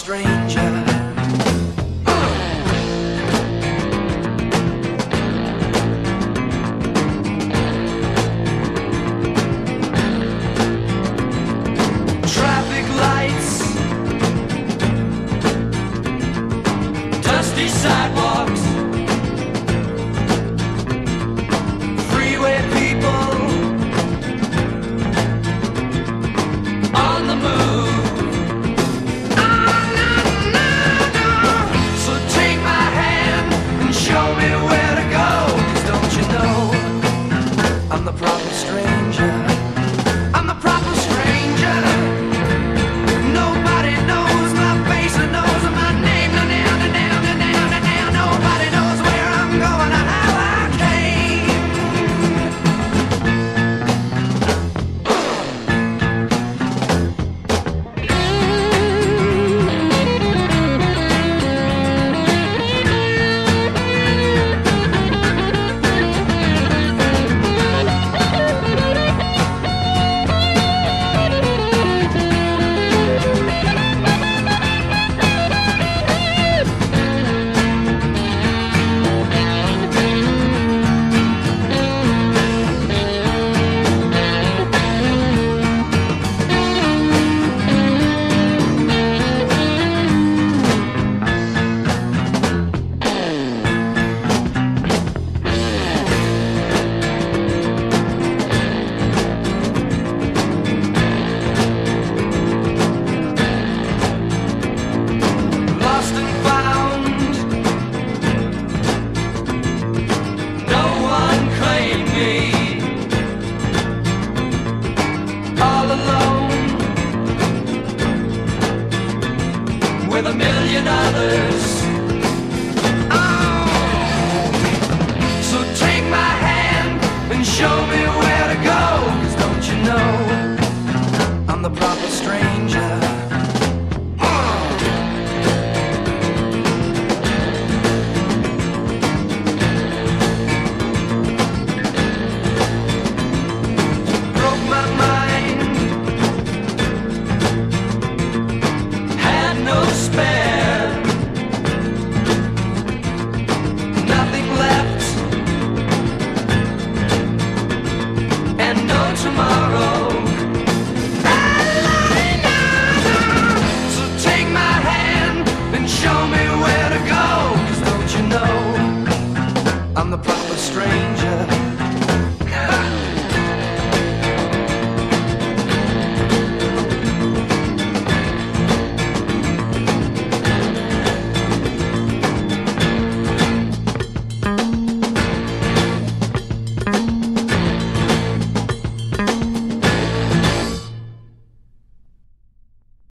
stranger. Traffic lights, dusty sidewalks, freeway people on the move. Oh, no, no, no. So take my hand and show me where to go. 'Cause don't you know, I'm the proper stranger. I'm the proper stranger. Nobody knows my face or knows my name. No, now, no, now, no, now, no, now. Nobody knows where I'm going or how I came. Lost and found, no one claimed me. All alone with a million others. Oh, so take my hand and show me